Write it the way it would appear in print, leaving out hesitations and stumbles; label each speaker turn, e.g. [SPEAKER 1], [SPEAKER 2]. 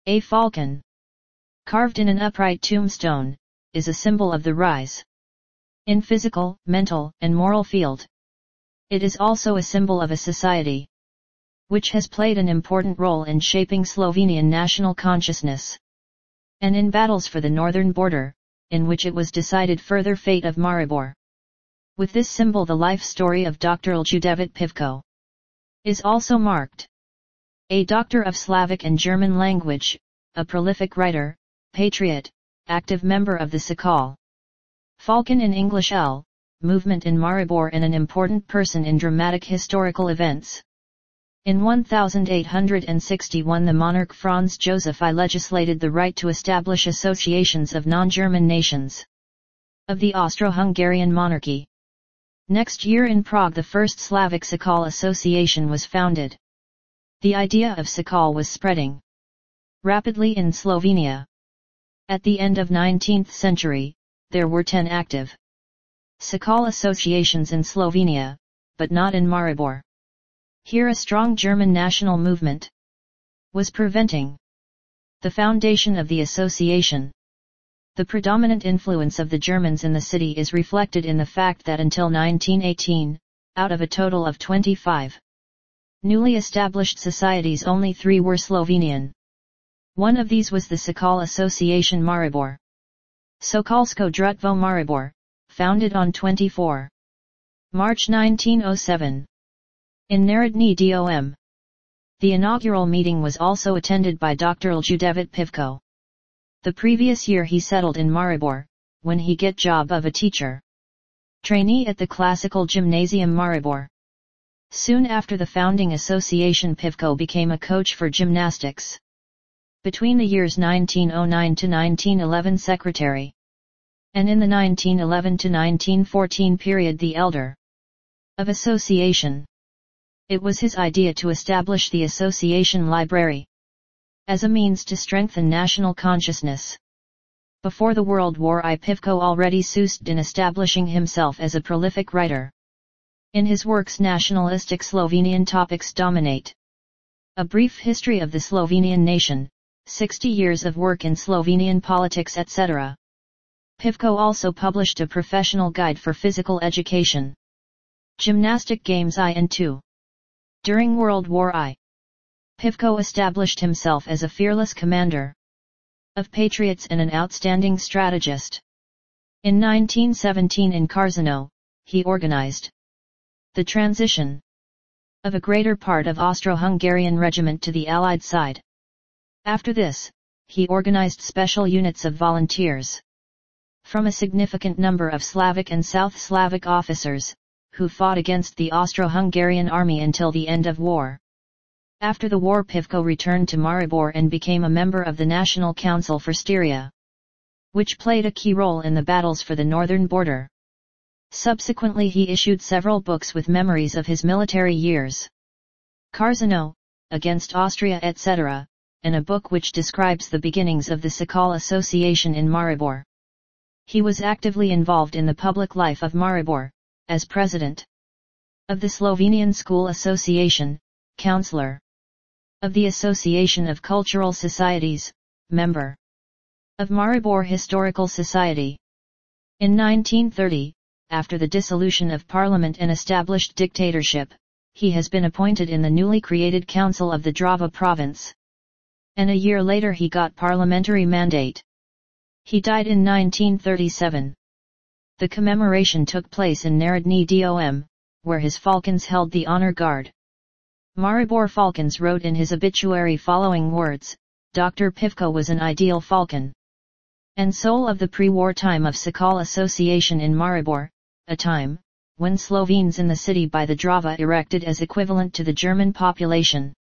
[SPEAKER 1] A falcon, carved in an upright tombstone, is a symbol of the rise in physical, mental, and moral field. It is also a symbol of a society which has played an important role in shaping Slovenian national consciousness, and in battles for the northern border, in which it was decided further fate of Maribor. With this symbol, the life story of Dr. Ljudevit Pivko is also marked. A doctor of Slavic and German language, a prolific writer, patriot, active member of the Sakal Falcon in English L movement in Maribor, and an important person in dramatic historical events. In 1861 the monarch Franz Joseph I legislated the right to establish associations of non-German nations of the Austro-Hungarian monarchy. Next year in Prague the first Slavic Sakal Association was founded. The idea of Sakal was spreading rapidly in Slovenia. At the end of 19th century, there were 10 active Sakal associations in Slovenia, but not in Maribor. Here a strong German national movement was preventing the foundation of the association. The predominant influence of the Germans in the city is reflected in the fact that until 1918, out of a total of 25 newly established societies, only 3 were Slovenian. One of these was the Sakal Association Maribor. Sokolsko Drutvo Maribor, founded on 24 March 1907. In Narodni Dom. The inaugural meeting was also attended by Dr. Ljudevit Pivko. The previous year he settled in Maribor, when he get job of a teacher trainee at the Classical Gymnasium Maribor. Soon after the founding association, Pivko became a coach for gymnastics. Between the years 1909 to 1911 secretary, and in the 1911 to 1914 period the elder of association. It was his idea to establish the association library as a means to strengthen national consciousness. Before the World War I, Pivko already succeeded in establishing himself as a prolific writer. In his works nationalistic Slovenian topics dominate. A brief history of the Slovenian nation, 60 years of work in Slovenian politics, etc. Pivko also published a professional guide for physical education. Gymnastic Games I and II. During World War I, Pivko established himself as a fearless commander of patriots and an outstanding strategist. In 1917 in Karsano, he organized the transition of a greater part of Austro-Hungarian regiment to the Allied side. After this, he organized special units of volunteers from a significant number of Slavic and South Slavic officers, who fought against the Austro-Hungarian army until the end of war. After the war, Pivko returned to Maribor and became a member of the National Council for Styria, which played a key role in the battles for the northern border. Subsequently he issued several books with memories of his military years. Karsano, Against Austria, etc., and a book which describes the beginnings of the Sakal Association in Maribor. He was actively involved in the public life of Maribor, as president of the Slovenian School Association, counselor of the Association of Cultural Societies, member of Maribor Historical Society. In 1930, after the dissolution of parliament and established dictatorship, he has been appointed in the newly created Council of the Drava province. And a year later he got parliamentary mandate. He died in 1937. The commemoration took place in Narodni Dom, where his falcons held the honor guard. Maribor Falcons wrote in his obituary following words: Dr. Pivko was an ideal falcon and soul of the pre-war time of Sakal Association in Maribor, a time when Slovenes in the city by the Drava erected as equivalent to the German population.